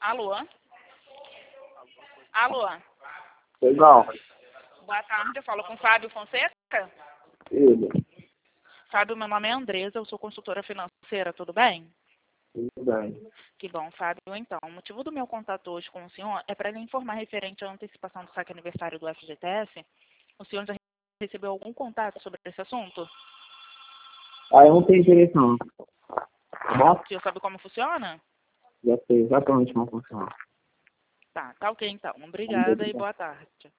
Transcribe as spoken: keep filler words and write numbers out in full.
Alô? Alô? Legal. Boa tarde, eu falo com o Fábio Fonseca. Ele. Fábio, meu nome é Andresa, eu sou consultora financeira, tudo bem? Tudo bem. Que bom, Fábio. Então, o motivo do meu contato hoje com o senhor é para lhe informar referente à antecipação do saque aniversário do F G T S. O senhor já recebeu algum contato sobre esse assunto? Ah, eu não tenho interesse não. Tá bom? O senhor sabe como funciona? Já sei exatamente como funciona. Tá, tá ok então. Obrigada e boa tarde.